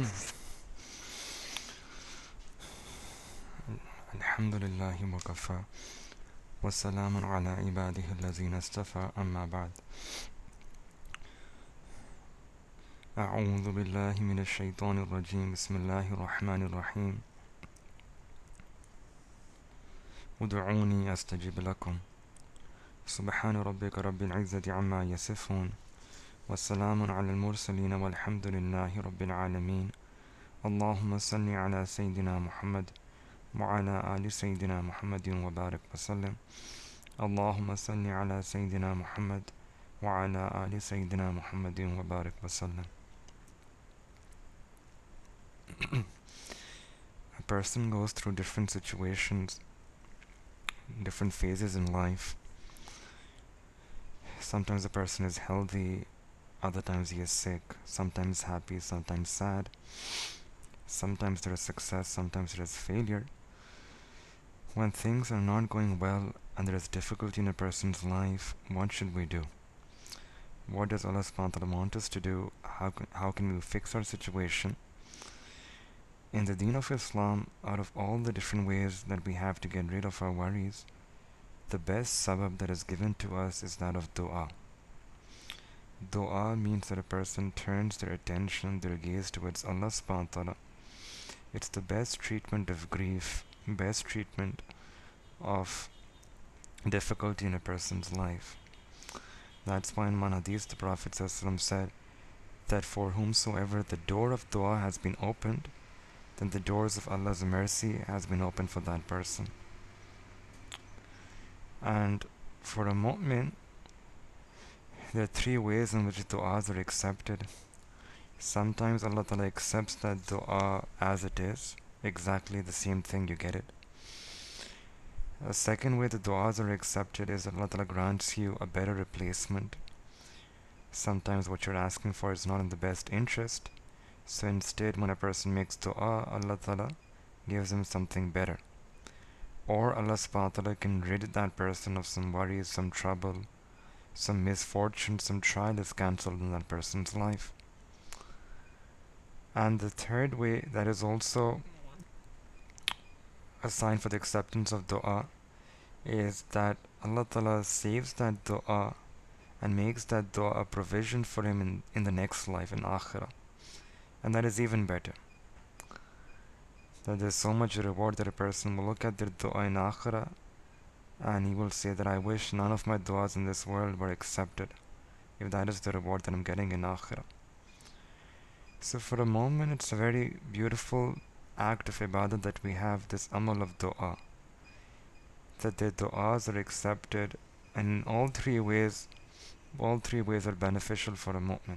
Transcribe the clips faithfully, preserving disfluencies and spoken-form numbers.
الحمد لله وكفى والسلام على عباده الذين اصطفى أما بعد أعوذ بالله من الشيطان الرجيم بسم الله الرحمن الرحيم ادعوني أستجب لكم سبحان ربك رب العزة عما يصفون والسلام على المرسلين والحمد لله رب العالمين اللهم صل على سيدنا محمد وعلى آل سيدنا محمد وبارك وسلم اللهم صل على سيدنا محمد وعلى آل سيدنا محمد وبارك وسلم. A person goes through different situations, different phases in life. Sometimes a person is healthy, other times he is sick, sometimes happy, sometimes sad. Sometimes there is success, sometimes there is failure. When things are not going well and there is difficulty in a person's life, what should we do? What does Allah subhanahu wa ta'ala want us to do? How can, how can we fix our situation? In the deen of Islam, out of all the different ways that we have to get rid of our worries, the best sabab that is given to us is that of dua. Dua means that a person turns their attention, their gaze towards Allah subhanahu wa ta'ala. It's the best treatment of grief, best treatment of difficulty in a person's life. That's why in one hadith the Prophet ﷺ said that for whomsoever the door of dua has been opened, then the doors of Allah's mercy has been opened for that person. And for a mu'min, there are three ways in which du'as are accepted. Sometimes Allah Ta'ala accepts that dua as it is, exactly the same thing, you get it. A second way the du'as are accepted is Allah Ta'ala grants you a better replacement. Sometimes what you're asking for is not in the best interest, so instead when a person makes dua, Allah Ta'ala gives him something better. Or Allah subhanahu wa ta'ala can rid that person of some worries, some trouble, some misfortune, some trial is cancelled in that person's life. And the third way that is also a sign for the acceptance of dua is that Allah Ta'ala saves that dua and makes that dua a provision for him in, in the next life, in akhirah. And that is even better. That there's so much reward that a person will look at their dua in akhirah and he will say that I wish none of my duas in this world were accepted, if that is the reward that I'm getting in akhirah. So for a moment it's a very beautiful act of ibadah that we have this amal of dua, that the du'as are accepted, and in all three ways, all three ways are beneficial for a mu'min.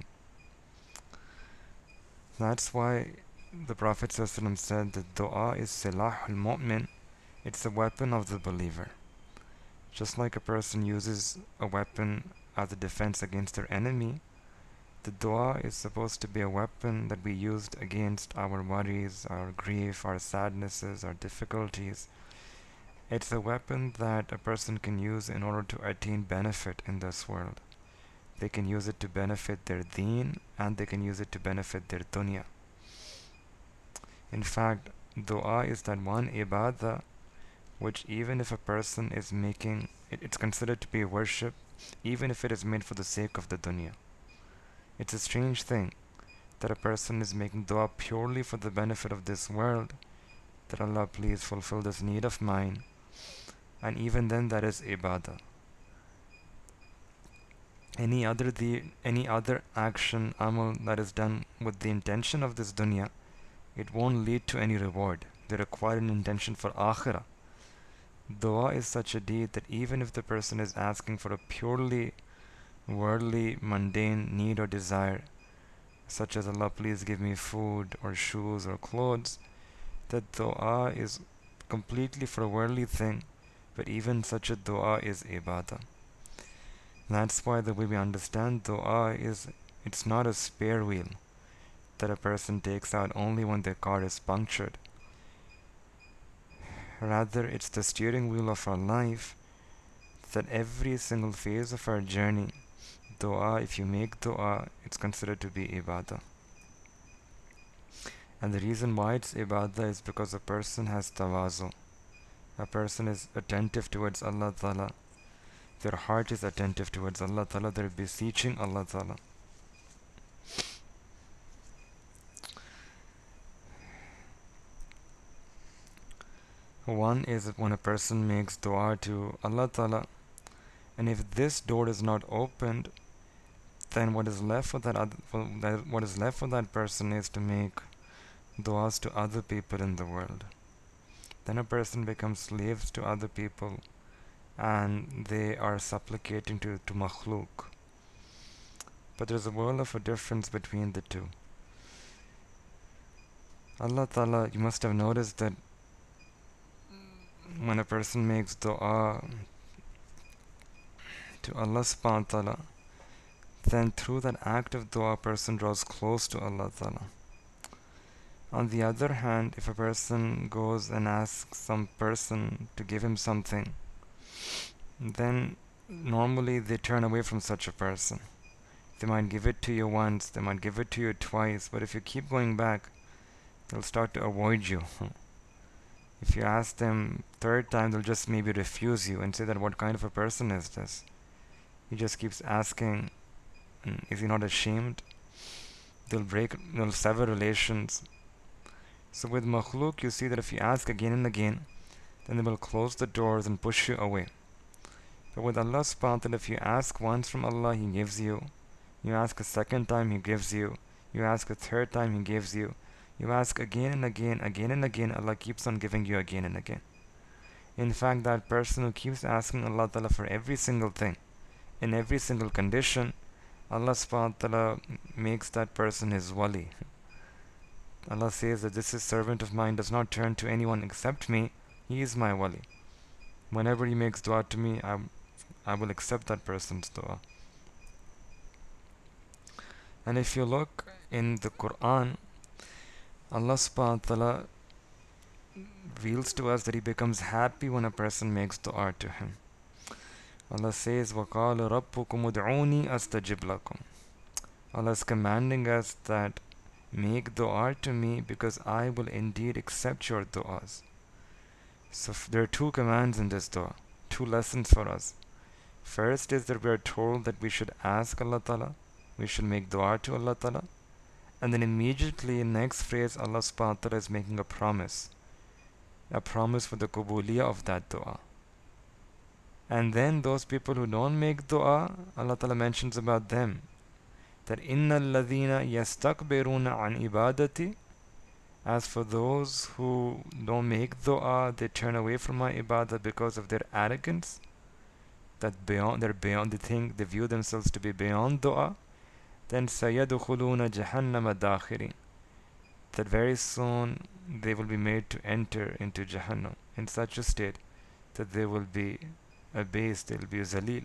That's why the Prophet ﷺ said that dua is silah al-mu'min, it's a weapon of the believer. Just like a person uses a weapon as a defense against their enemy, the dua is supposed to be a weapon that we used against our worries, our grief, our sadnesses, our difficulties. It's a weapon that a person can use in order to attain benefit in this world. They can use it to benefit their deen and they can use it to benefit their dunya. In fact, dua is that one ibadah which even if a person is making, it, it's considered to be worship, even if it is made for the sake of the dunya. It's a strange thing that a person is making dua purely for the benefit of this world, that Allah please fulfill this need of mine, and even then that is ibadah. Any other the any other action, amal that is done with the intention of this dunya, it won't lead to any reward. They require an intention for akhirah. Dua is such a deed that even if the person is asking for a purely worldly, mundane need or desire, such as Allah please give me food or shoes or clothes, that dua is completely for a worldly thing, but even such a dua is ibadah. That's why the way we understand dua is, it's not a spare wheel that a person takes out only when their car is punctured. Rather, it's the steering wheel of our life, that every single phase of our journey, dua, if you make dua, it's considered to be ibadah. And the reason why it's ibadah is because a person has tawazu. A person is attentive towards Allah Ta'ala. Their heart is attentive towards Allah Ta'ala. They're beseeching Allah Ta'ala. One is when a person makes dua to Allah Ta'ala, and if this door is not opened, then what is left for that, other, for that what is left for that person is to make duas to other people in the world. Then a person becomes slaves to other people, and they are supplicating to to makhluk. But there's a world of a difference between the two. Allah Ta'ala, you must have noticed that when a person makes dua to Allah subhanahu wa ta'ala, then through that act of dua, a person draws close to Allah Ta'ala. On the other hand, if a person goes and asks some person to give him something, then normally they turn away from such a person. They might give it to you once, they might give it to you twice, but if you keep going back, they'll start to avoid you. If you ask them third time, they'll just maybe refuse you and say that what kind of a person is this? He just keeps asking, is he not ashamed? They'll break, they'll sever relations. So with makhluk, you see that if you ask again and again, then they will close the doors and push you away. But with Allah subhanahu wa ta'ala, if you ask once from Allah, He gives you. You ask a second time, He gives you. You ask a third time, He gives you. You ask again and again, again and again, Allah keeps on giving you again and again. In fact, that person who keeps asking Allah Ta'ala for every single thing, in every single condition, Allah subhanahu wa ta'ala makes that person His wali. Allah says that this is servant of mine does not turn to anyone except me, he is my wali. Whenever he makes dua to me, I, I will accept that person's dua. And if you look in the Quran, Allah subhanahu wa ta'ala reveals to us that He becomes happy when a person makes dua to Him. Allah says, وَقَالَ رَبُّكُمُ ادْعُونِي أَسْتَجِبْ لَكُمْ. Allah is commanding us that make dua to me because I will indeed accept your duas. So f- there are two commands in this dua, two lessons for us. First is that we are told that we should ask Allah Ta'ala, we should make dua to Allah Ta'ala, and then immediately in next phrase Allah subhanahu wa ta'ala is making a promise, a promise for the kubuliyah of that dua. And then those people who don't make dua, Allah Ta'ala mentions about them that inna alladhina yastakbiruna an ibadati, as for those who don't make dua, they turn away from my ibadah because of their arrogance, that beyond they're beyond they think they view themselves to be beyond dua, then sayadukhuluna jahannama dakhirin, that very soon they will be made to enter into Jahannam in such a state that they will be abased, they will be zalil.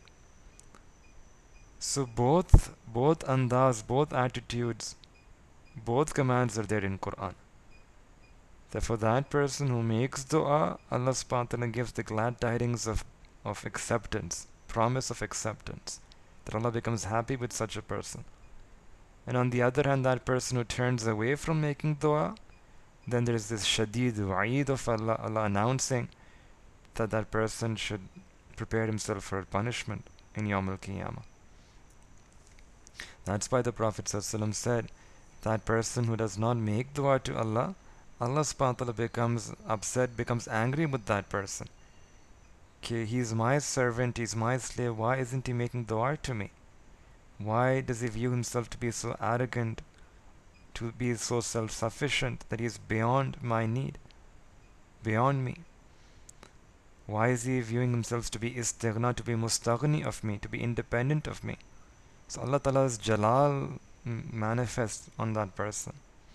So both both andaz, both attitudes, both commands are there in Quran. That for that person who makes dua, Allah subhanahu wa ta'ala gives the glad tidings of, of acceptance, promise of acceptance, that Allah becomes happy with such a person. And on the other hand, that person who turns away from making dua, then there is this shadid wa'id of Allah, Allah announcing that that person should prepare himself for punishment in Yawm al-Qiyamah. That's why the Prophet ﷺ said, that person who does not make dua to Allah, Allah subhanahu wa ta'ala becomes upset, becomes angry with that person. Okay, he's my servant, he's my slave, why isn't he making dua to me? Why does he view himself to be so arrogant, to be so self-sufficient that he is beyond my need, beyond me? Why is he viewing himself to be istighna, to be mustaghni of me, to be independent of me? So Allah Ta'ala's jalal manifests on that person.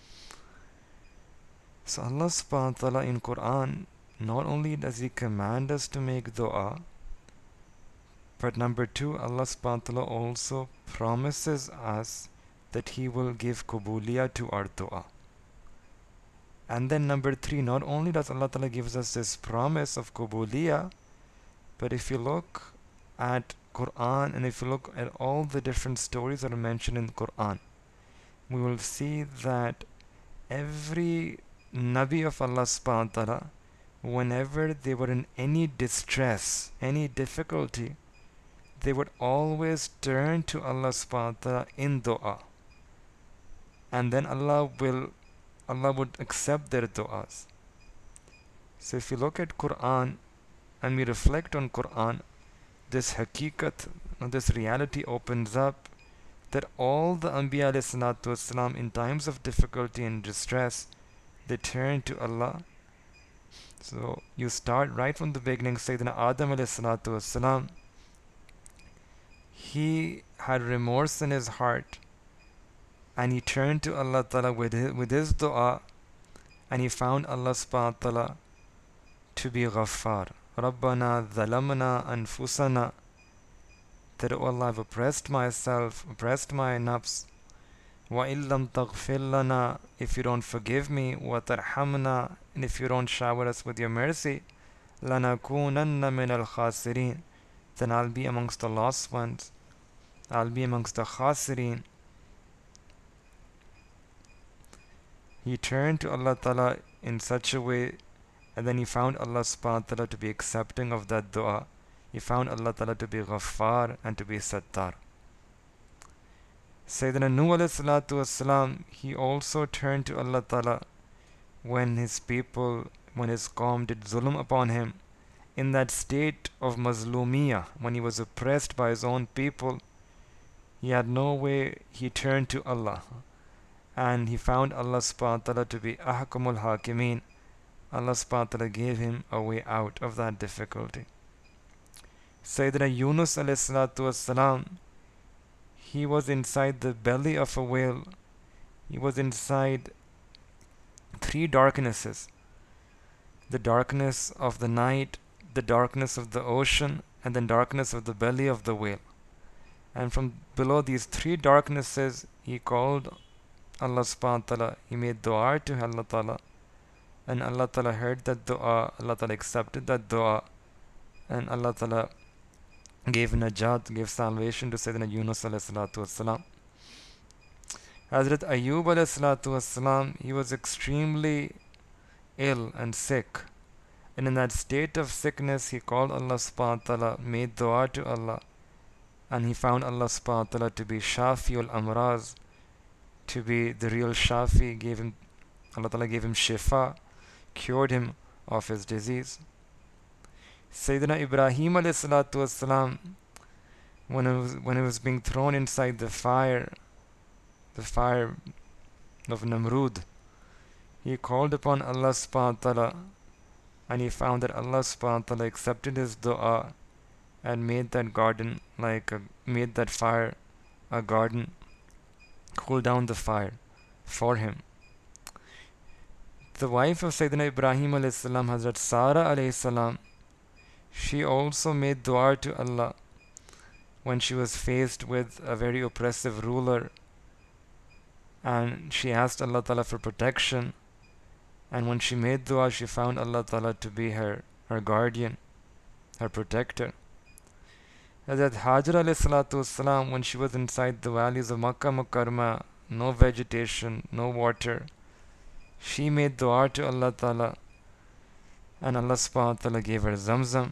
So Allah subhanahu wa ta'ala in Quran, not only does He command us to make dua, but number two, Allah subhanahu wa ta'ala also promises us that He will give kubuliyah to our dua. And then number three, not only does Allah Ta'ala gives us this promise of kubuliyah, but if you look at Quran and if you look at all the different stories that are mentioned in Quran, we will see that every Nabi of Allah subhanahu wa ta'ala, whenever they were in any distress, any difficulty, they would always turn to Allah subhanahu wa ta'ala in dua. And then Allah will Allah would accept their du'as. So if you look at Quran and we reflect on Quran, this hakikat, this reality opens up that all the Anbiya alayhi salatu wasalam in times of difficulty and distress, they turn to Allah. So you start right from the beginning. Sayyidina Adam alayhi salatu wasalam, he had remorse in his heart and he turned to Allah Ta'ala with his, with his dua, and he found Allah subhanahu wa ta'ala to be Ghaffar. Rabbana dhalamna anfusana, that oh Allah, I've oppressed myself, oppressed my nafs. Wa illam taghfir lana, if you don't forgive me, wa tarhamna, and if you don't shower us with your mercy, lanakunanna min al khasirin, then I'll be amongst the lost ones. I'll be amongst the khasirin. He turned to Allah Ta'ala in such a way, and then he found Allah subhanahu wa ta'ala to be accepting of that dua. He found Allah Ta'ala to be Ghaffar and to be Sattar. Sayyidina Nuh alayhi salatu wasalam, he also turned to Allah Ta'ala when his people, when his qawm did zulm upon him. In that state of mazlumiyah, when he was oppressed by his own people, he had no way, he turned to Allah. And he found Allah subhanahu wa ta'ala to be Ahkamul Hakimin. Allah subhanahu wa ta'ala gave him a way out of that difficulty. Sayyidina Yunus alayhi salatu wassalam, he was inside the belly of a whale. He was inside three darknesses. The darkness of the night, the darkness of the ocean, and the darkness of the belly of the whale. And from below these three darknesses, he called Allah subhanahu wa ta'ala, he made dua to Allah ta'ala, and Allah ta'ala heard that dua, Allah ta'ala accepted that dua, and Allah ta'ala gave najat, gave salvation to Sayyidina Yunus alayhi salatu wassalam. Hazrat Ayyub alayhi salatu wassalam, he was extremely ill and sick, and in that state of sickness he called Allah subhanahu wa ta'ala, made dua to Allah, and he found Allah subhanahu wa ta'ala to be Shafiul Amraz, to be the real Shafi. Gave him, Allah Ta'ala gave him shifa, cured him of his disease. Sayyidina Ibrahim alayhi salatu wassalam, when it was, when it was being thrown inside the fire, the fire of Namrud, he called upon Allah subhanahu wa ta'ala, and he found that Allah subhanahu wa ta'ala accepted his dua and made that garden like a, made that fire a garden, cool down the fire for him. The wife of Sayyidina Ibrahim alayhi salam, Hazrat Sarah alayhi salam, she also made dua to Allah when she was faced with a very oppressive ruler, and she asked Allah Ta'ala for protection, and when she made dua, she found Allah Ta'ala to be her, her guardian, her protector. Hazrat Hajar alayhi salatu wasalam, when she was inside the valleys of Makkah Mukarramah, no vegetation, no water, she made dua to Allah Ta'ala, and Allah subhanahu wa ta'ala gave her Zamzam.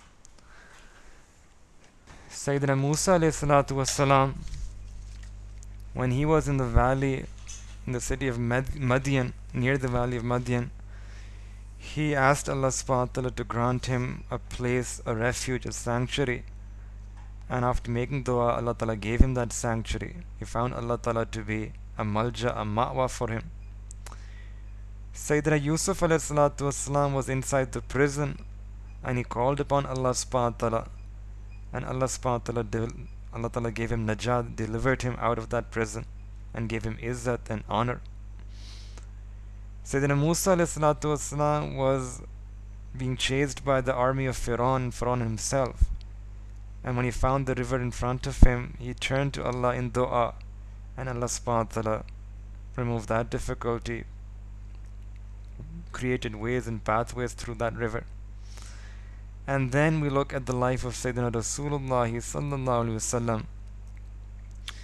Sayyidina Musa alayhi salatu wasalam, when he was in the valley, in the city of Madian, near the valley of Madian, he asked Allah subhanahu wa ta'ala to grant him a place, a refuge, a sanctuary. And after making dua, Allah Ta'ala gave him that sanctuary. He found Allah Ta'ala to be a malja, a ma'wa for him. Sayyidina Yusuf alayhi salatu wasalam was inside the prison, and he called upon Allah subhanahu wa ta'ala, and Allah subhanahu wa ta'ala, Allah Ta'ala gave him najat, delivered him out of that prison, and gave him izzat and honor. Sayyidina Musa alayhi salatu wasalam was being chased by the army of Pharaoh, Pharaoh himself. And when he found the river in front of him, he turned to Allah in dua, and Allah subhanahu wa ta'ala removed that difficulty, created ways and pathways through that river. And then we look at the life of Sayyidina Rasulullah sallallahu alaihi wasallam.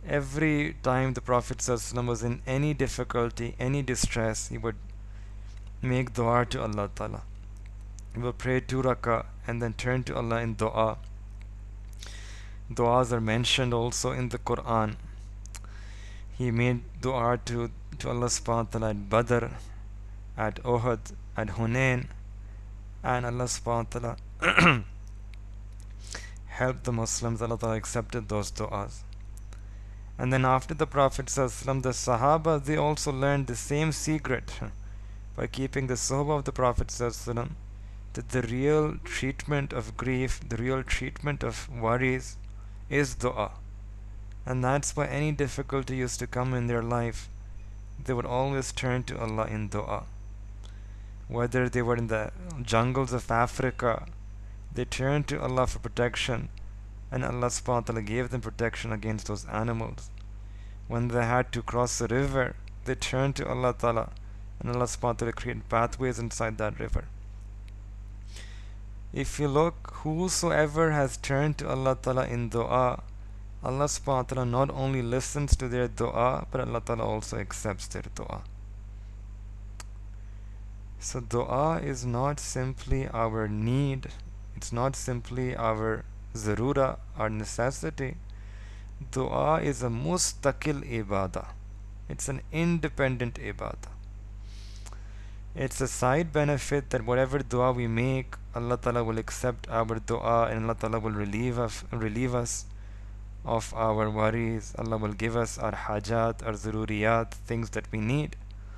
Every time the Prophet ﷺ was in any difficulty, any distress, he would make dua to Allah Ta'ala. He would pray two rakah and then turn to Allah in dua. Duas are mentioned also in the Quran. He made dua to, to Allah subhanahu wa ta'ala at Badr, at Uhud, at Hunain, and Allah subhanahu wa ta'ala helped the Muslims. Allah ta'ala accepted those duas. And then after the Prophet ﷺ, the Sahaba, they also learned the same secret by keeping the Suhbah of the Prophet ﷺ, that the real treatment of grief, the real treatment of worries is dua. And that's why any difficulty used to come in their life, they would always turn to Allah in dua. Whether they were in the jungles of Africa, they turned to Allah for protection, and Allah subhanahu wa ta'ala gave them protection against those animals. When they had to cross a river, they turned to Allah ta'ala, and Allah subhanahu wa ta'ala created pathways inside that river. If you look, whosoever has turned to Allah ta'ala in dua, Allah subhanahu wa ta'ala not only listens to their dua, but Allah ta'ala also accepts their dua. So dua is not simply our need, it's not simply our zarura, our necessity. Dua is a mustaqil ibadah. It's an independent ibadah. It's a side benefit that whatever dua we make, Allah Ta'ala will accept our dua, and Allah Ta'ala will relieve us, relieve us of our worries. Allah will give us our hajat, our zururiyat, things that we need.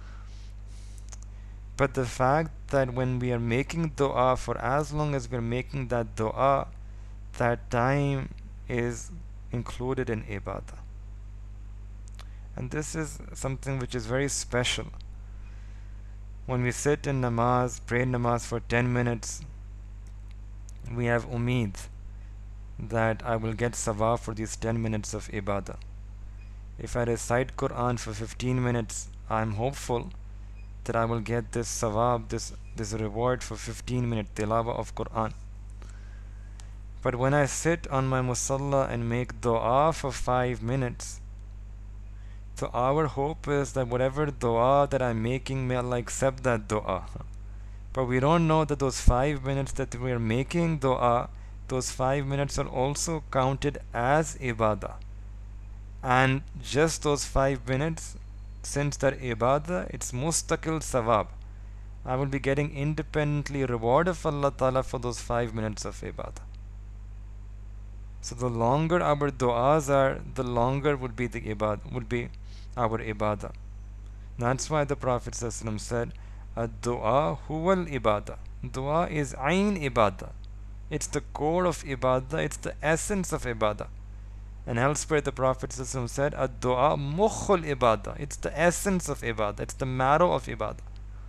But the fact that when we are making dua, for as long as we are making that dua, that time is included in ibadah. And this is something which is very special. When we sit in namaz, pray namaz for ten minutes, we have umeed that I will get sawab for these ten minutes of ibadah. If I recite Quran for fifteen minutes, I am hopeful that I will get this sawab, this, this reward for fifteen minute tilawah of Quran. But when I sit on my musalla and make dua for five minutes, so our hope is that whatever dua that I'm making, may Allah accept that dua. But we don't know that those five minutes that we are making dua, those five minutes are also counted as ibadah. And just those five minutes, since that ibadah, it's mustaqil sawab. I will be getting independently reward of Allah Ta'ala for those five minutes of ibadah. So the longer our du'as are, the longer would be the ibadah, would be our ibadah. That's why the Prophet ﷺ said, "Ad-du'a huwal ibadah." Dua is ayn ibadah. It's the core of ibadah. It's the essence of ibadah. And elsewhere the Prophet ﷺ said, "Ad-du'a mukhul ibadah." It's the essence of ibadah. It's the marrow of ibadah.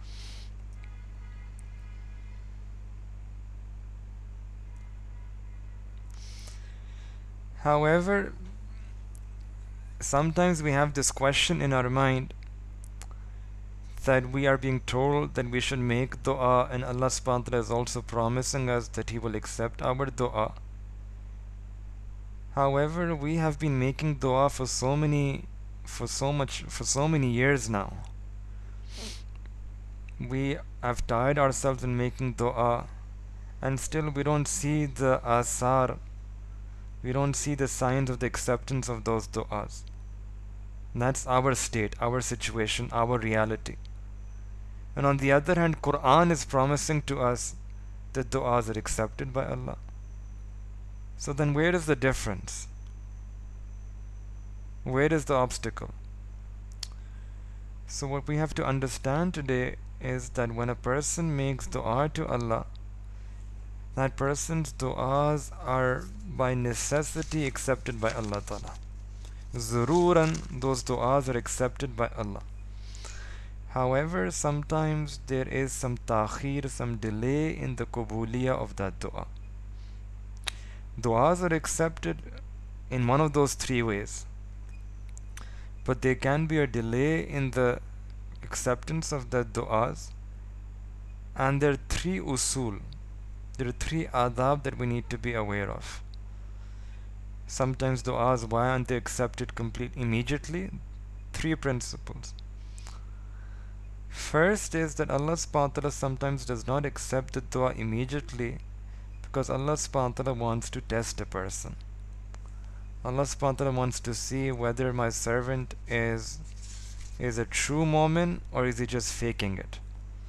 However, sometimes we have this question in our mind that we are being told that we should make dua, and Allah subhanahu wa ta'ala is also promising us that He will accept our dua. However, we have been making dua for so many for so much for so many years now. We have tired ourselves in making dua, and still we don't see the asar, we don't see the signs of the acceptance of those du'as. That's our state, our situation, our reality. And on the other hand, Quran is promising to us that du'as are accepted by Allah. So then where is the difference? Where is the obstacle? So what we have to understand today is that when a person makes du'a to Allah, that person's du'as are by necessity accepted by Allah Ta'ala. Zururan, those du'as are accepted by Allah. However, sometimes there is some ta'khir, some delay in the qubuliyah of that du'a. Du'as are accepted in one of those three ways. But there can be a delay in the acceptance of the du'as. And there are three usul. There are three adab that we need to be aware of. Sometimes du'as, why aren't they accepted complete immediately? Three principles. First is that Allah subhanahu wa ta'ala sometimes does not accept the dua immediately because Allah subhanahu wa ta'ala wants to test a person. Allah subhanahu wa ta'ala wants to see whether my servant is is a true mu'min or is he just faking it.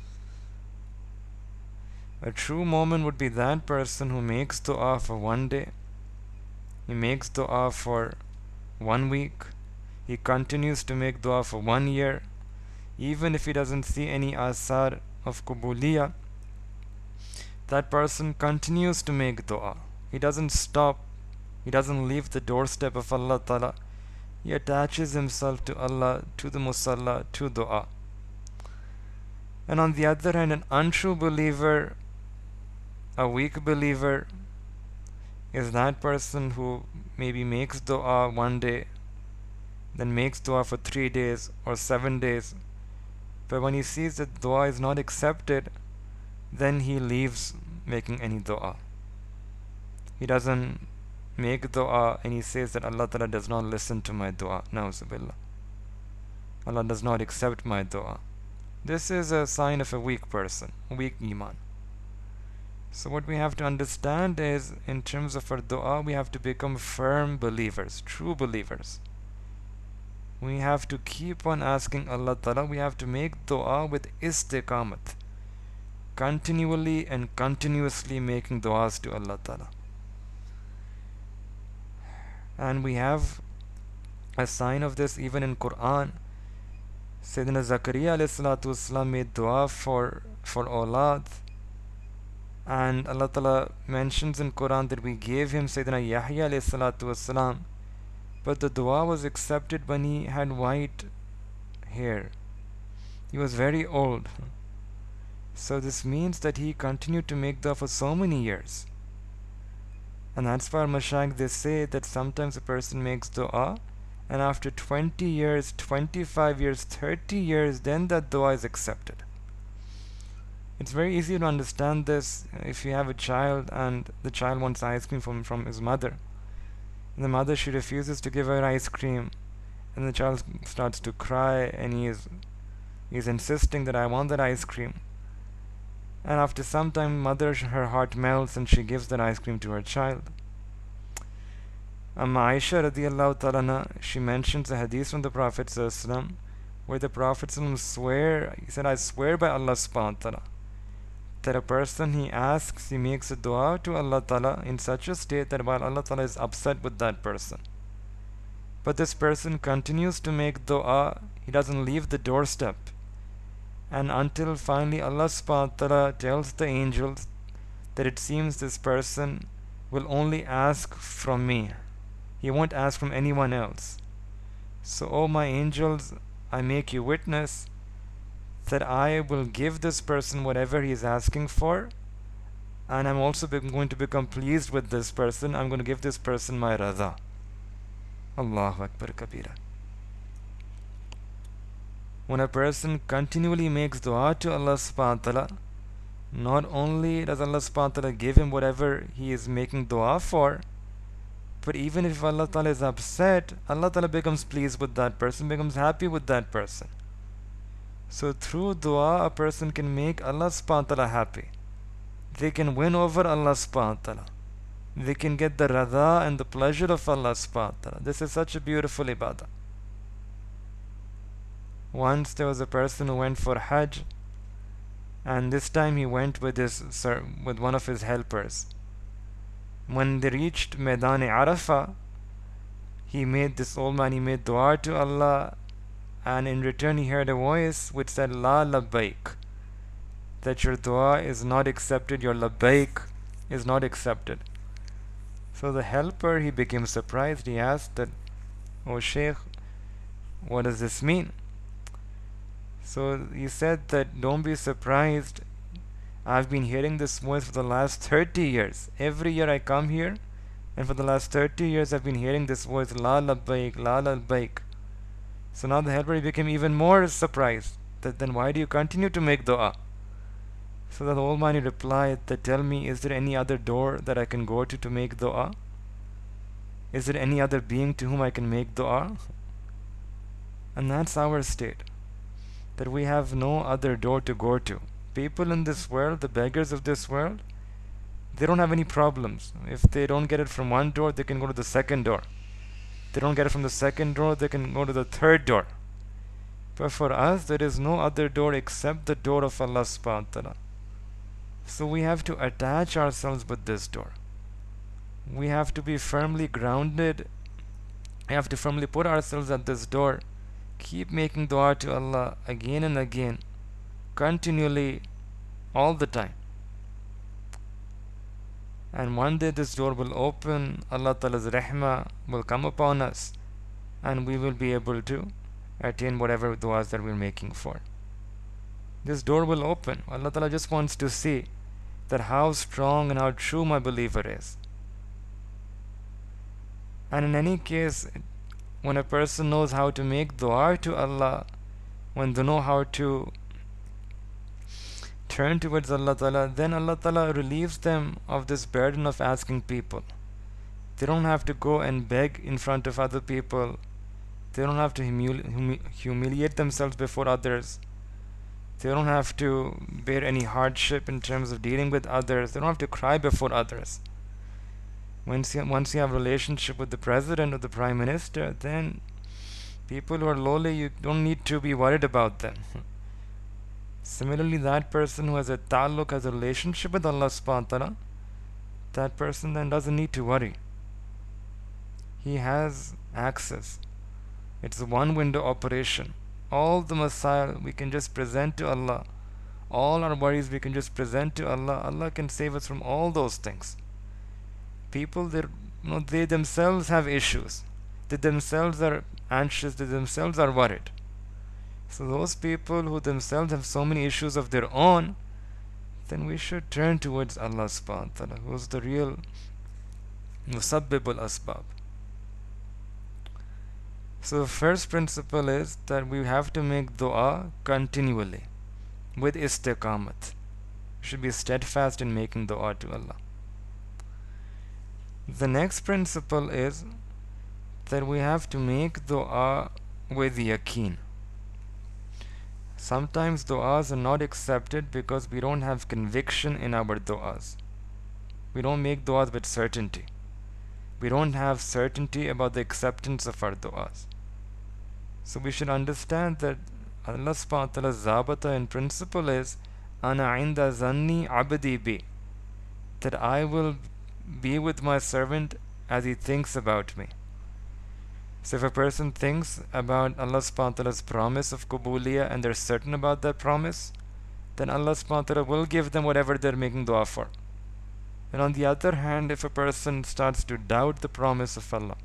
A true mu'min would be that person who makes dua for one day, he makes dua for one week, he continues to make dua for one year, even if he doesn't see any asar of kubuliyah, that person continues to make dua. He doesn't stop, he doesn't leave the doorstep of Allah Ta'ala. He attaches himself to Allah, to the musalla, to dua. And on the other hand, an untrue believer, a weak believer, is that person who maybe makes dua one day, then makes dua for three days or seven days, but when he sees that dua is not accepted, then he leaves making any dua. He doesn't make dua and he says that Allah Ta'ala does not listen to my dua. Na'uzubillah. Allah does not accept my dua. This is a sign of a weak person, weak iman. So what we have to understand is, in terms of our dua, we have to become firm believers, true believers. We have to keep on asking Allah Ta'ala. We have to make dua with istiqamat, continually and continuously making duas to Allah Ta'ala. And we have a sign of this even in Quran. Sayyidina Zakaria alayhi salatu wasalam made dua for, for awlad. And Allah Ta'ala mentions in Quran that we gave him Sayyidina Yahya alayhi salatu wasalam. But the dua was accepted when he had white hair. He was very old. So this means that he continued to make dua for so many years. And that's why Mashayikh, they say that sometimes a person makes dua and after twenty years, twenty-five years, thirty years, then that dua is accepted. It's very easy to understand this if you have a child and the child wants ice cream from, from his mother. And the mother, she refuses to give her ice cream, and the child starts to cry and he is, he is insisting that I want that ice cream. And after some time, mother, her heart melts and she gives that ice cream to her child. Amma Aisha radiallahu ta'ala, she mentions a hadith from the Prophet ﷺ, where the Prophet ﷺ swear, he said, I swear by Allah subhanahu wa ta'ala, that a person, he asks, he makes a dua to Allah Ta'ala in such a state that while Allah Ta'ala is upset with that person, but this person continues to make dua, he doesn't leave the doorstep, and until finally Allah subhanahu wa ta'ala tells the angels that it seems this person will only ask from me, he won't ask from anyone else. So, O my angels, I make you witness that I will give this person whatever he is asking for, and I'm also going to become pleased with this person. I'm going to give this person my radha. Allahu Akbar Kabira. When a person continually makes dua to Allah subhanahu wa ta'ala, not only does Allah subhanahu wa ta'ala give him whatever he is making dua for, but even if Allah ta'ala is upset, Allah ta'ala becomes pleased with that person, becomes happy with that person. So through dua, a person can make Allah subhanahu wa ta'ala happy. They can win over Allah subhanahu wa ta'ala. They can get the radha and the pleasure of Allah subhanahu wa ta'ala. This is such a beautiful ibadah. Once there was a person who went for Hajj, and this time he went with his with one of his helpers. When they reached Maidan Arafah, he made this old man, he made dua to Allah, and in return he heard a voice which said, La labbaik, that your dua is not accepted, your labbaik is not accepted. So the helper, he became surprised. He asked that, Oh Shaykh, what does this mean? So he said that, don't be surprised, I've been hearing this voice for the last thirty years. Every year I come here, and for the last thirty years I've been hearing this voice, La labbaik, La labbaik. So now the helper became even more surprised. That then why do you continue to make dua? So the old man replied that, tell me, is there any other door that I can go to to make dua? Is there any other being to whom I can make dua? And that's our state, that we have no other door to go to. People in this world, the beggars of this world, they don't have any problems. If they don't get it from one door, they can go to the second door. They don't get it from the second door, they can go to the third door. But for us, there is no other door except the door of Allah subhanahu wa ta'ala. So we have to attach ourselves with this door. We have to be firmly grounded. We have to firmly put ourselves at this door. Keep making dua to Allah again and again, continually, all the time. And one day this door will open, Allah Ta'ala's rahmah will come upon us, and we will be able to attain whatever du'as that we're making for. This door will open. Allah Ta'ala just wants to see that how strong and how true my believer is. And in any case, when a person knows how to make dua to Allah, when they know how to turn towards Allah Ta'ala, then Allah Ta'ala relieves them of this burden of asking people. They don't have to go and beg in front of other people. They don't have to humili- humi- humiliate themselves before others. They don't have to bear any hardship in terms of dealing with others. They don't have to cry before others. Once you, once you have a relationship with the president or the prime minister, then people who are lowly, you don't need to be worried about them. Similarly, that person who has a ta'alluq, has a relationship with Allah subhanahu wa ta'ala, that person then doesn't need to worry. He has access. It's a one window operation. All the masail we can just present to Allah. All our worries we can just present to Allah. Allah can save us from all those things. People, they, you know, they themselves have issues. They themselves are anxious. They themselves are worried. So those people who themselves have so many issues of their own, then we should turn towards Allah subhanahu wa ta'ala, who is the real musabbibul asbab. So the first principle is that we have to make dua continually with istiqamat. We should be steadfast in making dua to Allah. The next principle is that we have to make dua with yaqeen. Sometimes du'as are not accepted because we don't have conviction in our du'as. We don't make du'as with certainty. We don't have certainty about the acceptance of our du'as. So we should understand that Allah subhanahu wa ta'ala's zabata in principle is Ana inda zanni abdi bi, that I will be with my servant as he thinks about me. So if a person thinks about Allah subhanahu wa ta'ala's promise of Qubuliyah and they're certain about that promise, then Allah subhanahu wa ta'ala will give them whatever they're making dua for. And on the other hand, if a person starts to doubt the promise of Allah,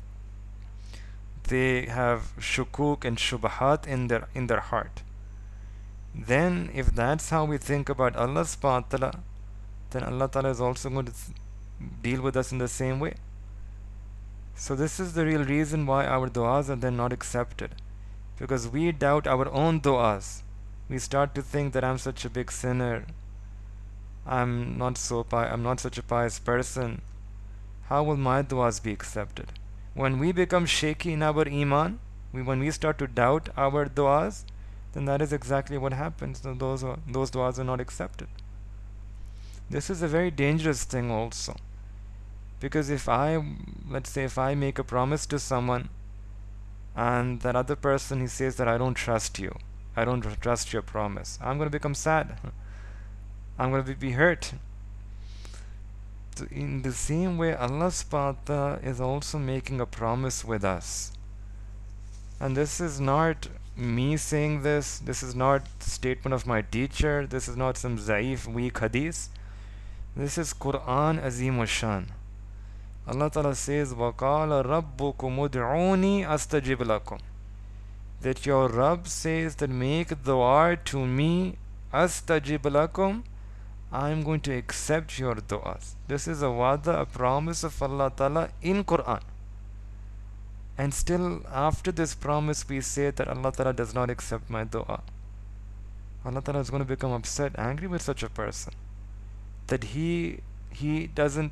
they have shukuk and shubahat in their in their heart, then if that's how we think about Allah subhanahu wa ta'ala, then Allah ta'ala is also going to deal with us in the same way. So this is the real reason why our du'as are then not accepted, because we doubt our own du'as. We start to think that I'm such a big sinner, I'm not so pi- I'm not such a pious person. How will my du'as be accepted? When we become shaky in our iman, we, when we start to doubt our du'as, then that is exactly what happens. So those are, those du'as are not accepted. This is a very dangerous thing also. Because if I, let's say if I make a promise to someone and that other person, he says that I don't trust you, I don't trust your promise, I'm going to become sad. I'm going to be hurt. So in the same way, Allah subhanahu wa ta'ala is also making a promise with us. And this is not me saying this, this is not statement of my teacher, this is not some zaif, weak hadith. This is Quran Azim wa Shan. Allah Ta'ala says, وَقَالَ رَبُّكُمُ ادْعُونِي أَسْتَجِبْ لَكُمْ, that your Rabb says that make dua to me, أَسْتَجِبْ لَكُمْ, I am going to accept your du'as. This is a wa'da, a promise of Allah Ta'ala in Quran. And still after this promise we say that Allah Ta'ala does not accept my dua. Allah Ta'ala is going to become upset, angry with such a person, that he he doesn't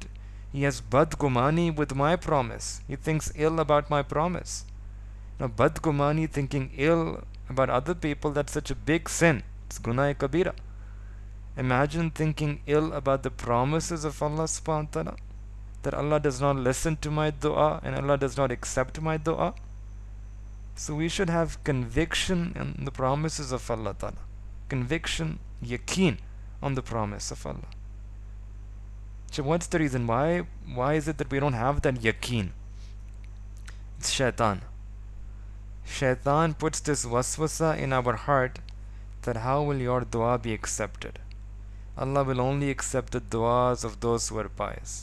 He has badgumani with my promise. He thinks ill about my promise. Now, badgumani, thinking ill about other people, that's such a big sin. It's gunai kabira. Imagine thinking ill about the promises of Allah subhanahu wa ta'ala, that Allah does not listen to my dua and Allah does not accept my dua. So we should have conviction in the promises of Allah ta'ala. Conviction, yaqeen on the promise of Allah. So what's the reason? Why why is it that we don't have that yaqeen? It's shaitan. Shaitan puts this waswasa in our heart that how will your dua be accepted? Allah will only accept the duas of those who are pious.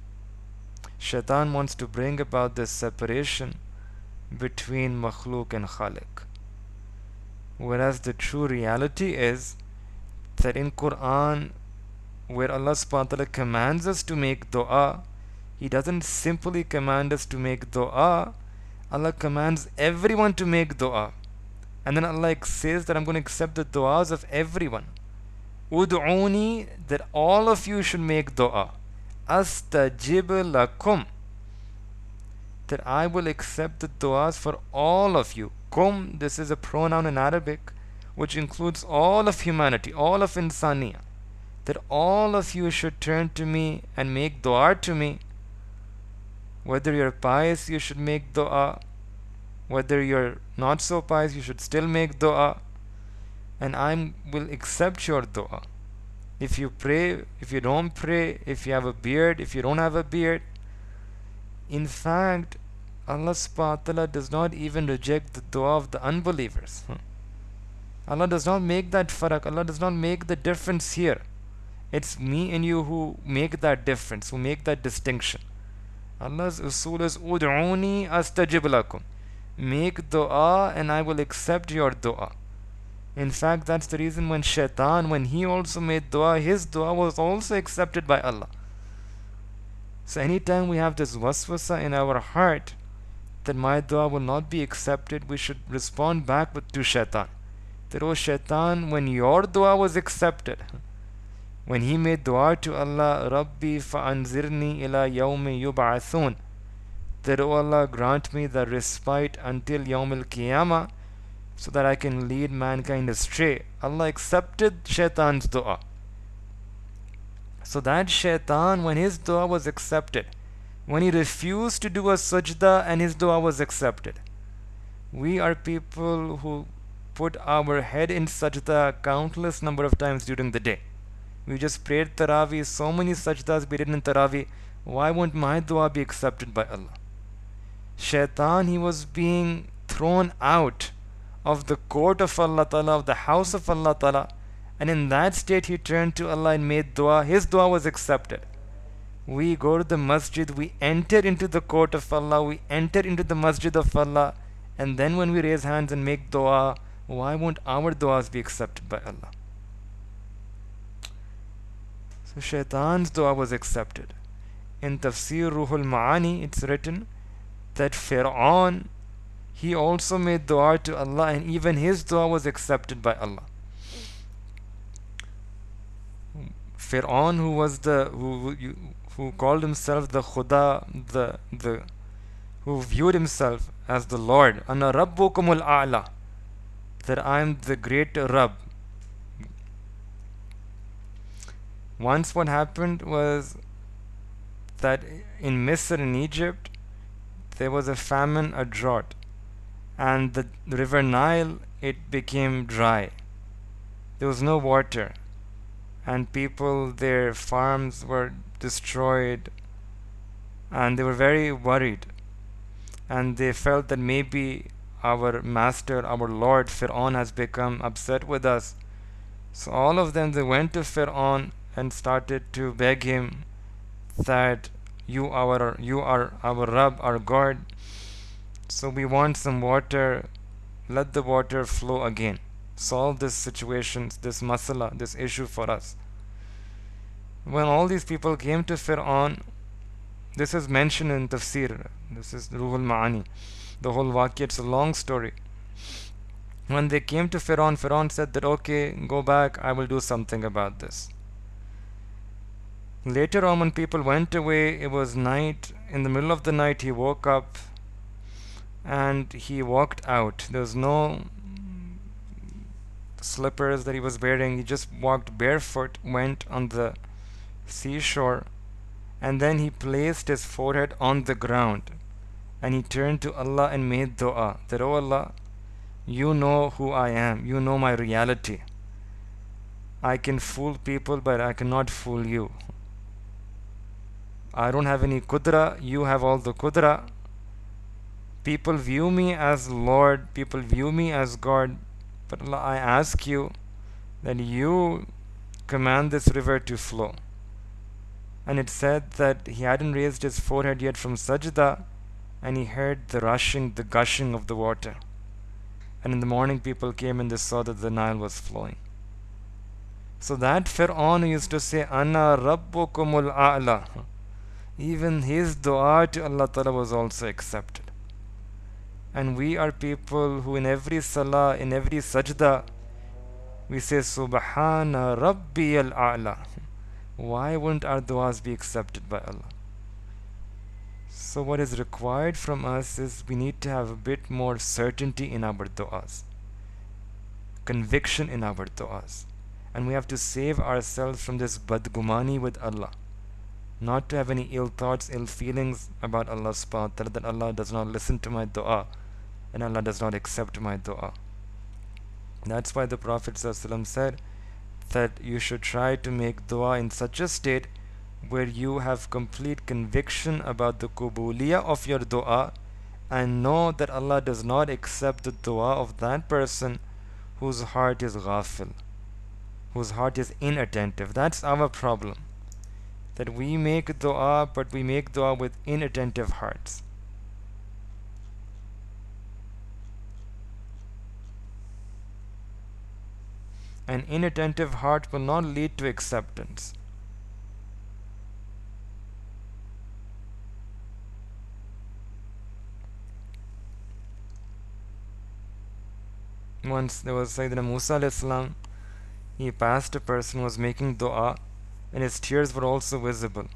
Shaitan wants to bring about this separation between makhluk and khaliq. Whereas the true reality is that in Quran, where Allah subhanahu wa ta'ala commands us to make dua, He doesn't simply command us to make dua, Allah commands everyone to make dua. And then Allah says that I'm going to accept the duas of everyone. Ud'uni, that all of you should make dua. Astajib lakum, that I will accept the duas for all of you. Kum, this is a pronoun in Arabic which includes all of humanity, all of insaniya. That all of you should turn to me and make dua to me. Whether you're pious, you should make dua. Whether you're not so pious, you should still make dua. And I will accept your dua. If you pray, if you don't pray, if you have a beard, if you don't have a beard. In fact, Allah subhanahu wa ta'ala does not even reject the dua of the unbelievers. Allah does not make that farak. Allah does not make the difference here. It's me and you who make that difference, who make that distinction. Allah's usul is ud'uni astajib lakum. Make dua and I will accept your dua. In fact, that's the reason when shaitan, when he also made dua, his dua was also accepted by Allah. So anytime we have this waswasa in our heart that my dua will not be accepted, we should respond back with, to shaitan. That, oh shaitan, when your dua was accepted, when he made dua to Allah, Rabbi fa'anzirni ila yawmi yub'athun, that, oh Allah, grant me the respite until Yawm al-Qiyamah, so that I can lead mankind astray. Allah accepted shaitan's dua. So that shaitan, when his dua was accepted, when he refused to do a sajda and his dua was accepted, we are people who put our head in sajda countless number of times during the day. We just prayed Taraweeh, so many sajdas we did in Taraweeh. Why won't my dua be accepted by Allah? Shaitan, he was being thrown out of the court of Allah Ta'ala, of the house of Allah Ta'ala, and in that state he turned to Allah and made dua. His dua was accepted. We go to the masjid, we enter into the court of Allah, we enter into the masjid of Allah, and then when we raise hands and make dua, why won't our duas be accepted by Allah? So shaitan's dua was accepted. In Tafsir Ruhul Ma'ani, it's written that Fir'aun, he also made dua to Allah, and even his dua was accepted by Allah. Fir'aun, who was the who who, who called himself the Khuda, the the who viewed himself as the Lord, Ana Rabbukumul A'la, that I am the great Rabb. Once what happened was that in Misr, in Egypt, there was a famine, a drought, and the river Nile, it became dry. There was no water, and people, their farms were destroyed, and they were very worried, and they felt that maybe our master, our Lord Fir'aun has become upset with us. So all of them, they went to Fir'aun and started to beg him that you our you are our Rabb, our God, so we want some water, let the water flow again, solve this situation, this masala, this issue for us. When all these people came to Fir'aun, this is mentioned in Tafsir, this is Ruhul Ma'ani, the whole waqi, it's a long story. When they came to Fir'aun, Fir'aun said that, okay, go back, I will do something about this. Later on, when people went away, it was night. In the middle of the night, he woke up and he walked out. There was no slippers that he was wearing. He just walked barefoot, went on the seashore, and then he placed his forehead on the ground and he turned to Allah and made dua that, "Oh Allah, you know who I am, you know my reality. I can fool people, but I cannot fool you. I don't have any kudra, you have all the kudra. People view me as Lord, people view me as God, but Allah, I ask you that you command this river to flow." And it said that he hadn't raised his forehead yet from sajda, and he heard the rushing, the gushing of the water. And in the morning, people came and they saw that the Nile was flowing. So that Fir'aun used to say, "Ana Rabbukumul A'la," even his dua to Allah Ta'ala was also accepted. And we are people who in every salah, in every sajda, we say, "Subhana Rabbiyal A'la." Why wouldn't our du'as be accepted by Allah? So what is required from us is we need to have a bit more certainty in our du'as, conviction in our du'as. And we have to save ourselves from this badgumani with Allah. Not to have any ill thoughts, ill feelings about Allah subhanahu wa ta'ala, that Allah does not listen to my dua and Allah does not accept my dua. That's why the Prophet ﷺ said that you should try to make dua in such a state where you have complete conviction about the qubuliyah of your dua and know that Allah does not accept the dua of that person whose heart is ghafil, whose heart is inattentive. That's our problem. That we make dua, but we make dua with inattentive hearts. An inattentive heart will not lead to acceptance. Once there was Sayyidina Musa alayhi salam, he passed a person who was making dua and his tears were also visible.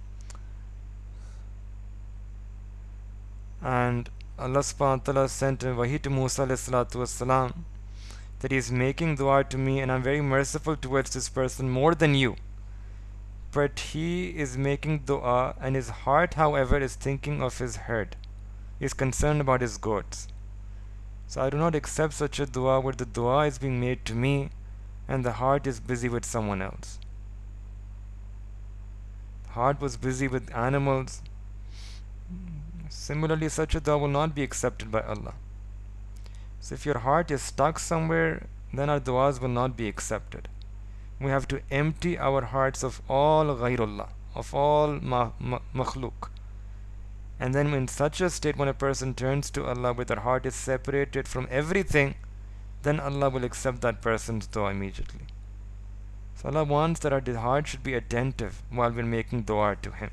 And Allah subhanahu wa ta'ala sent a wahi to Musa alayhi salatu wassalam that he is making dua to me and I'm very merciful towards this person more than you. But he is making dua and his heart, however, is thinking of his herd. He is concerned about his goats. So I do not accept such a dua where the dua is being made to me and the heart is busy with someone else. The heart was busy with animals. Similarly, such a dua will not be accepted by Allah. So if your heart is stuck somewhere, then our du'as will not be accepted. We have to empty our hearts of all ghairullah, of all ma- ma- makhluk. And then in such a state, when a person turns to Allah with their heart is separated from everything, then Allah will accept that person's dua immediately. So Allah wants that our heart should be attentive while we're making dua to Him.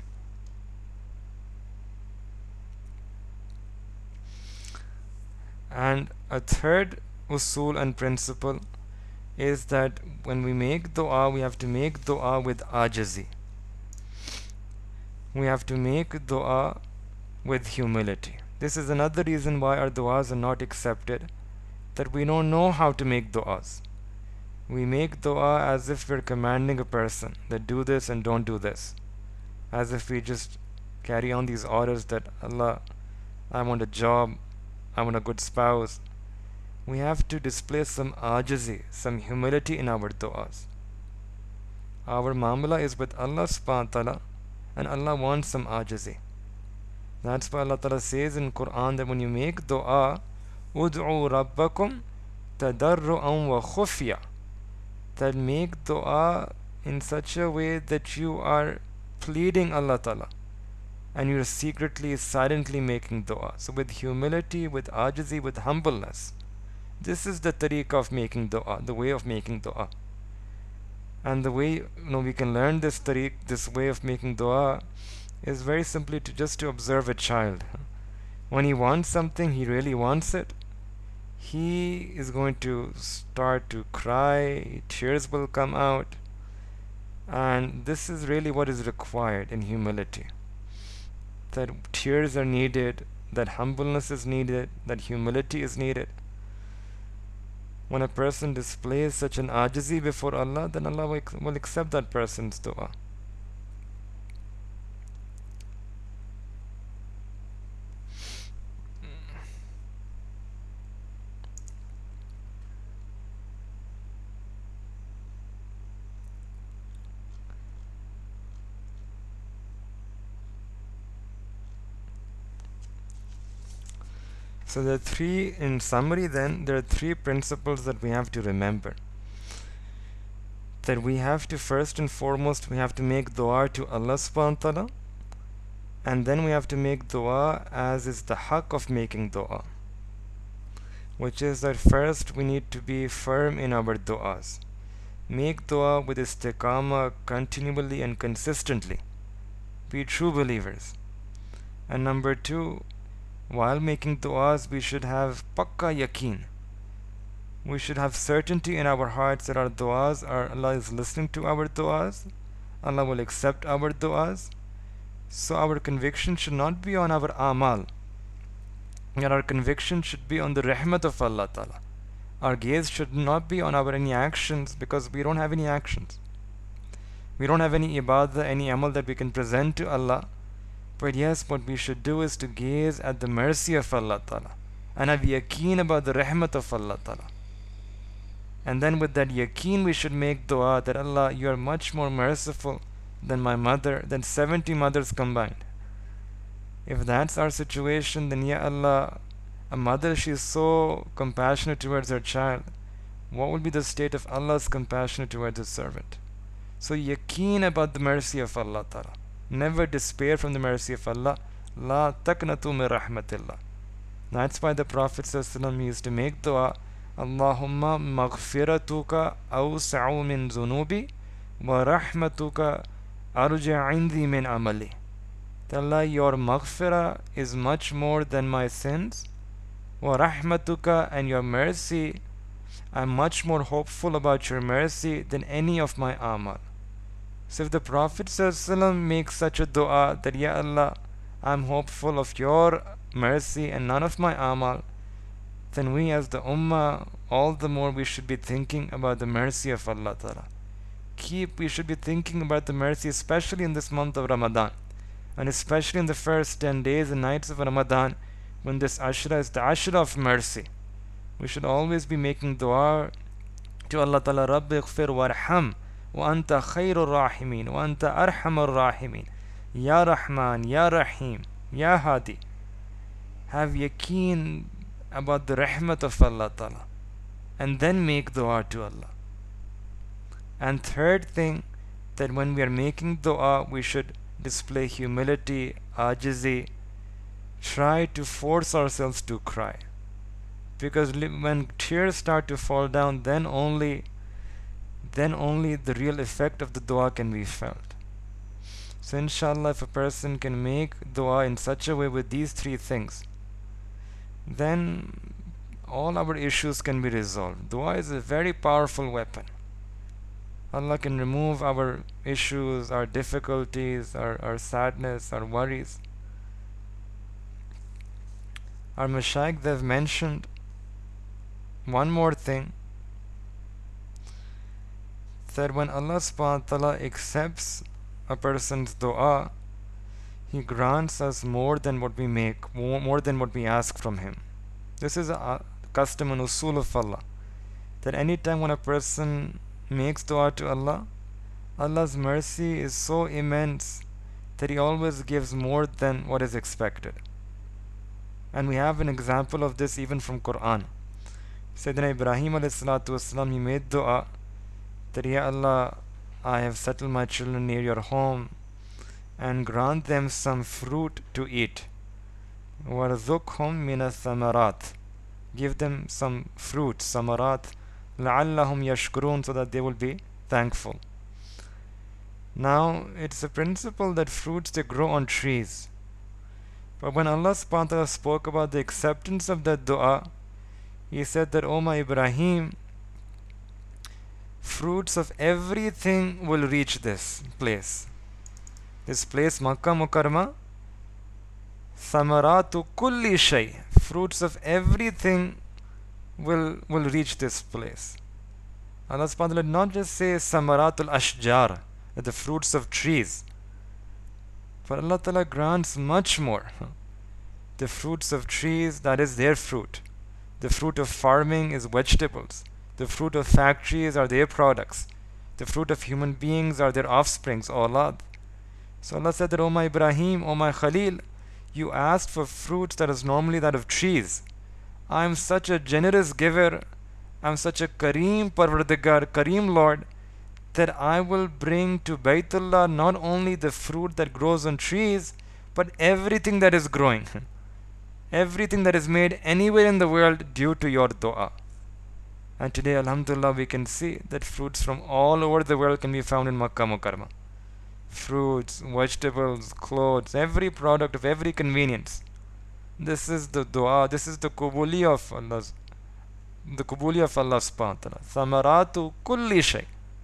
And a third usul and principle is that when we make dua, we have to make dua with ajazi. We have to make dua with humility. This is another reason why our duas are not accepted, that we don't know how to make duas. We make dua as if we're commanding a person that do this and don't do this. As if we just carry on these orders that Allah, I want a job, I want a good spouse. We have to display some ajazi, some humility in our du'as. Our mamla is with Allah subhanahu wa ta'ala, and Allah wants some ajazi. That's why Allah ta'ala says in Quran that when you make du'a, ud'u rabbakum tadarru'an wa khufya, that make du'a in such a way that you are pleading Allah ta'ala and you're secretly, silently making dua. So with humility, with ajazi, with humbleness. This is the tariqah of making dua, the way of making dua. And the way, you know, we can learn this tariq, this way of making dua, is very simply to just to observe a child. When he wants something, he really wants it, he is going to start to cry, tears will come out, And this is really what is required in humility. That tears are needed, that humbleness is needed, that humility is needed. When a person displays such an ajizi before Allah, then Allah will accept that person's dua. So there are three, in summary then, there are three principles that we have to remember. That we have to first and foremost, we have to make dua to Allah subhanahu wa ta'ala, and then we have to make dua as is the haqq of making dua. Which is that first we need to be firm in our du'as. Make dua with istiqamah continually and consistently. Be true believers. And number two, while making du'as, we should have pakka yaqeen. We should have certainty in our hearts that our du'as are, Allah is listening to our du'as. Allah will accept our du'as. So our conviction should not be on our amal. And our conviction should be on the rahmat of Allah Ta'ala. Our gaze should not be on our any actions, because we don't have any actions. We don't have any ibadah, any amal that we can present to Allah. But yes, what we should do is to gaze at the mercy of Allah Ta'ala and have yaqeen about the rahmat of Allah Ta'ala. And then with that yaqeen we should make dua that Allah, you are much more merciful than my mother, than seventy mothers combined. If that's our situation, then ya Allah, a mother, she is so compassionate towards her child. What will be the state of Allah's compassion towards His servant? So yaqeen about the mercy of Allah Ta'ala. Never despair from the mercy of Allah. La taqnatu min rahmatillah. That's why the Prophet ﷺ used to make dua, Allahumma maghfiratuka awsa'u min zunubi wa rahmatuka arja indi min amali. Allah, your maghfirah is much more than my sins. Wa rahmatuka, and your mercy, I'm much more hopeful about your mercy than any of my amal. So if the Prophet ﷺ makes such a dua that, Ya Allah, I'm hopeful of your mercy and none of my amal, then we as the ummah, all the more we should be thinking about the mercy of Allah Ta'ala. Keep, we should be thinking about the mercy, especially in this month of Ramadan, and especially in the first ten days and nights of Ramadan, when this ashra is the ashra of mercy. We should always be making dua to Allah Ta'ala, Rabbi ighfir warham, wa anta khairur rahimin, wa anta arhamur rahimin, Ya Rahman, Ya Rahim, Ya Hadi. Have yaqeen about the rahmat of Allah Ta'ala, and then make dua to Allah. And third thing, that when we are making dua, we should display humility, ajizi. Try to force ourselves to cry, because when tears start to fall down, then only then only the real effect of the dua can be felt. So inshallah, if a person can make dua in such a way with these three things, then all our issues can be resolved. Dua is a very powerful weapon. Allah can remove our issues, our difficulties, our, our sadness, our worries. Our Mashaykh, they've mentioned one more thing, that when Allah subhanahu wa ta'ala accepts a person's dua, He grants us more than what we make, more than what we ask from Him. This is a custom and usul of Allah, that anytime when a person makes dua to Allah, Allah's mercy is so immense that He always gives more than what is expected. And we have an example of this even from Quran. Sayyidina Ibrahim alayhi salatu wasalam, he made dua that, Ya Allah, I have settled my children near your home, and grant them some fruit to eat. وَارْزُقْهُمْ مِنَ الثَّمَرَاتِ. Give them some fruit, samarat, لَعَلَّهُمْ يَشْكُرُونَ, so that they will be thankful. Now, it's a principle that fruits, they grow on trees. But when Allah subhanahu wa ta'ala spoke about the acceptance of that dua, He said that, O my Ibrahim, fruits of everything will reach this place. This place, Makkah Mukarramah, Samaratu kulli shay, fruits of everything will will reach this place. Allah subhanahu wa ta'ala did not just say Samaratul Ashjar, the fruits of trees, but Allah ta'ala grants much more. The fruits of trees, that is their fruit. The fruit of farming is vegetables. The fruit of factories are their products. The fruit of human beings are their offsprings, awlad. So Allah said that, O my Ibrahim, O my Khalil, you asked for fruits that is normally that of trees. I am such a generous giver. I am such a Kareem Parvardigar, Kareem Lord, that I will bring to Baytullah not only the fruit that grows on trees, but everything that is growing. Everything that is made anywhere in the world due to your dua. And today, alhamdulillah, we can see that fruits from all over the world can be found in Makkah Mukarramah. Fruits, vegetables, clothes, every product of every convenience. This is the dua, this is the kubuli of Allah's, the kubuli of Allah subhanahu wa ta'ala. Samaratu kulli shay.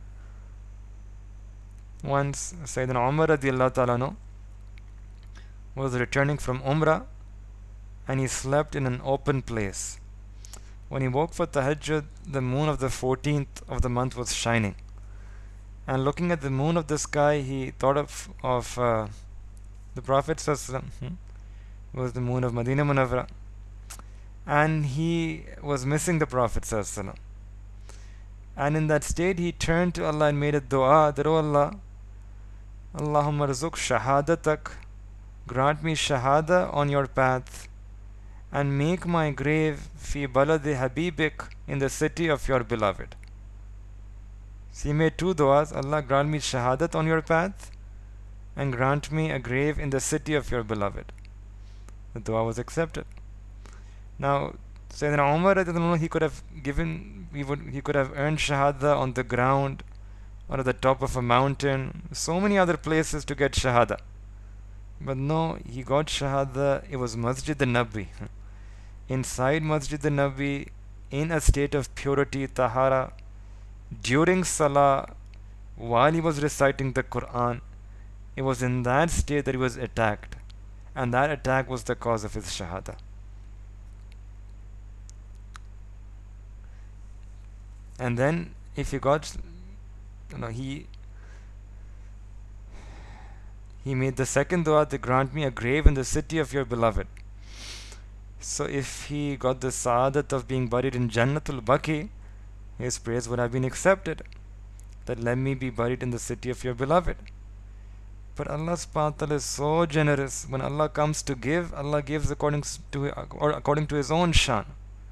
Once Sayyidina Umar radiallahu ta'ala no, was returning from Umrah, and he slept in an open place. When he woke for tahajjud, the moon of the fourteenth of the month was shining. And looking at the moon of the sky, he thought of, of uh, the Prophet ﷺ. Hmm? It was the moon of Madinah Munawwara. And he was missing the Prophet ﷺ. And in that state, he turned to Allah and made a dua that, O Allah, Allahumma rizuk shahadatak, grant me shahada on your path, and make my grave fi baladi habibik, in the city of your beloved. So he made two du'as. Allah, grant me shahadat on your path, and grant me a grave in the city of your beloved. The dua was accepted. Now, Sayyidina Umar, he could have given, he would, he could have earned shahada on the ground, or at the top of a mountain, so many other places to get shahada. But no, he got shahada. It was Masjid al-Nabi. Inside Masjid al-Nabi, in a state of purity, tahara, during salah, while he was reciting the Quran, it was in that state that he was attacked, and that attack was the cause of his shahada. And then if he got, you know, he he made the second dua to grant me a grave in the city of your beloved. So if he got the sa'adat of being buried in Jannatul Baqi, his prayers would have been accepted. That let me be buried in the city of your beloved. But Allah subhanahu wa ta'ala is so generous. When Allah comes to give, Allah gives according to or according to his own shan.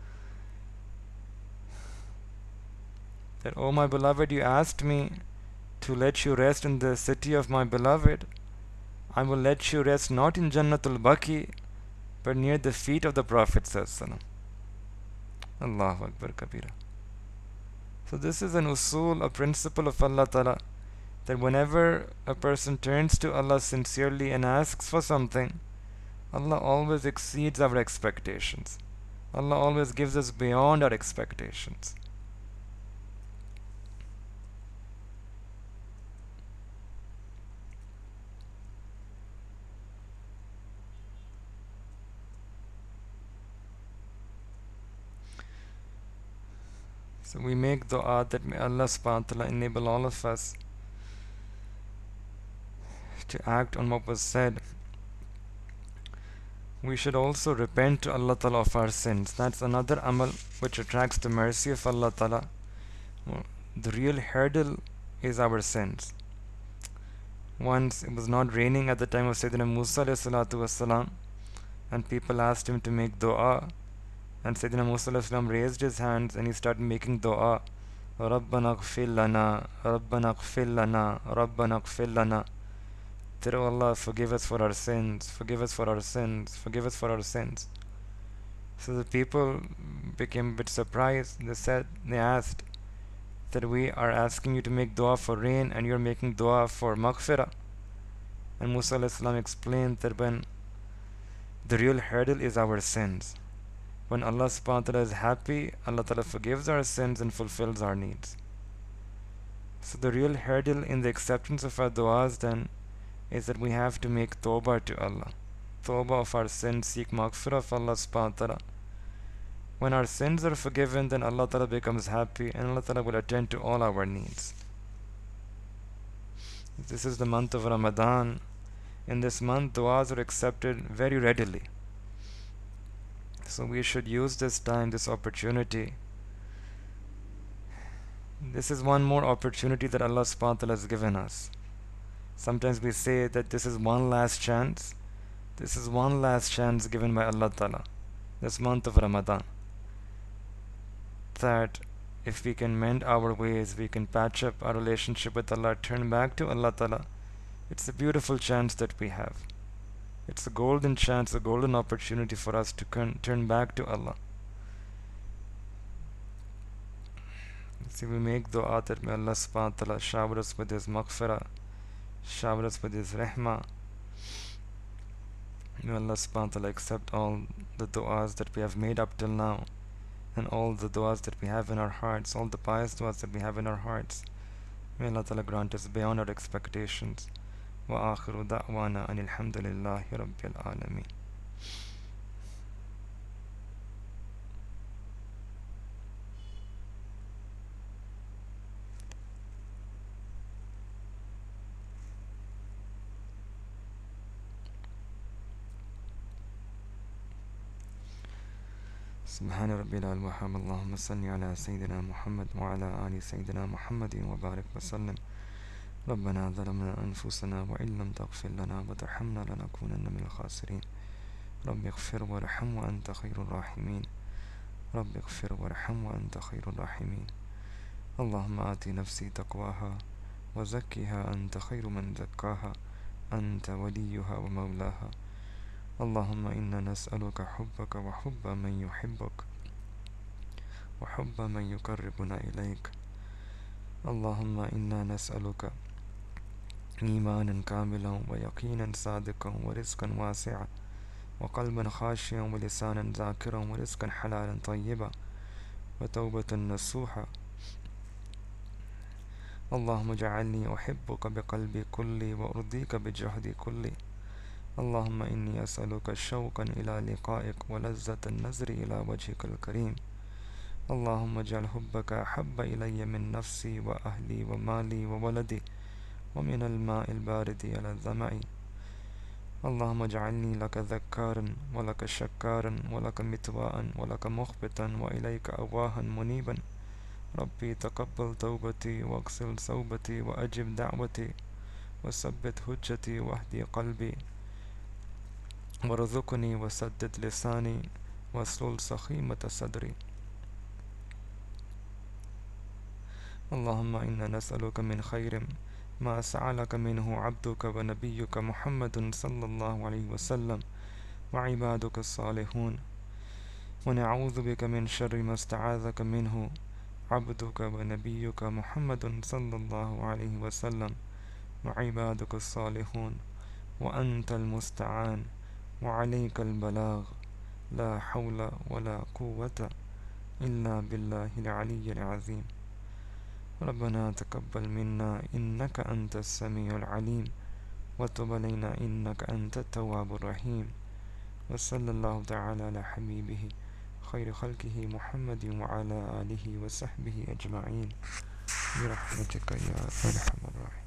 That, oh my beloved, you asked me to let you rest in the city of my beloved. I will let you rest not in Jannatul Baqi, but near the feet of the Prophet sallallahu Allahu Akbar Kabira. So this is an usul, a principle of Allah Ta'ala, that whenever a person turns to Allah sincerely and asks for something, Allah always exceeds our expectations. Allah always gives us beyond our expectations. So we make dua that may Allah subhanahu wa ta'ala enable all of us to act on what was said. We should also repent to Allah Ta'ala of our sins. That's another amal which attracts the mercy of Allah Ta'ala. Well, the real hurdle is our sins. Once it was not raining at the time of Sayyidina Musa alayhi salatu wasalam, and people asked him to make dua, and Sayyidina Musa alayhi salam raised his hands and he started making dua. Rabbana ghfir lana, Rabbana ghfir lana, Rabbana ghfir lana. That, oh Allah, forgive us for our sins, forgive us for our sins, forgive us for our sins. So the people became a bit surprised. They said, they asked that we are asking you to make dua for rain and you're making dua for maghfirah. And Musa alayhi salam explained that when the real hurdle is our sins. When Allah subhanahu wa ta'ala is happy, Allah ta'ala forgives our sins and fulfills our needs. So the real hurdle in the acceptance of our du'as then is that we have to make tawbah to Allah. Tawbah of our sins, seek maghfirah of Allah subhanahu wa ta'ala. When our sins are forgiven, then Allah ta'ala becomes happy and Allah ta'ala will attend to all our needs. This is the month of Ramadan. In this month, du'as are accepted very readily. So we should use this time, this opportunity. This is one more opportunity that Allah subhanahu wa ta'ala has given us. Sometimes we say that this is one last chance. This is one last chance given by Allah ta'ala. This month of Ramadan. That if we can mend our ways, we can patch up our relationship with Allah, turn back to Allah ta'ala. It's a beautiful chance that we have. It's a golden chance, a golden opportunity for us to turn back to Allah. See, we make dua that may Allah subhanahu wa ta'ala shower us with His maghfirah, shower us with His rahmah. May Allah subhanahu wa ta'ala accept all the du'as that we have made up till now, and all the du'as that we have in our hearts, all the pious du'as that we have in our hearts. May Allah ta'ala grant us beyond our expectations. Wa akhiru da'wana anil hamdulillahi rabbil alameen. سبحان ربي الأعلى وحمد اللهم صل على سيدنا محمد وعلى آل سيدنا محمد وبارك وسلم. ربنا ظلمنا أنفسنا وإن لم تغفر لنا وترحمنا لنكونن من الخاسرين. رب اغفر وارحم وأنت خير الراحمين. رب اغفر وارحم وأنت خير الراحمين. اللهم آت نفسي تقواها وزكها أنت خير من زكاها أنت وليها ومولاها. اللهم إنا نسألك حبك وحب من يحبك وحب من يقربنا إليك. اللهم إنا نسألك إيمانا كاملا ويقينا صادقا ورزقا واسعا وقلبا خاشعا ولسانا ذاكرا ورزقا حلالا طيبا وتوبة نصوحا. اللهم اجعلني أحبك بقلبي كلي وأرضيك بجهدي كلي. اللهم إني أسألك شوقا إلى لقائك ولذة النظر إلى وجهك الكريم. اللهم اجعل حبك أحب إلي من نفسي وأهلي ومالي وولدي ومن الماء البارد على الظمأ. اللهم اجعلني لك ذكارا ولك شكارا ولك متواء ولك مخبتا وإليك أواها منيبا. ربي تقبل توبتي واغسل ثوبتي وأجب دعوتي وثبت حجتي واهدي قلبي وارزقني وسدد لساني واسلل سخيمة صدري. اللهم إنا نسألك من خير ما سألك منه عبدك ونبيك محمد صلى الله عليه وسلم وعبادك الصالحون، ونعوذ بك من شر ما استعاذك منه عبدك ونبيك محمد صلى الله عليه وسلم وعبادك الصالحون، وأنت المستعان وعليك البلاغ. لا حول ولا قوة إلا بالله العلي العظيم. ربنا تقبل منا إنك أنت السميع العليم وتب علينا إنك أنت التواب الرحيم. وصلى الله تعالى على حبيبه خير خلقه محمد وعلى آله وصحبه أجمعين برحمتك يا أرحم الراحمين.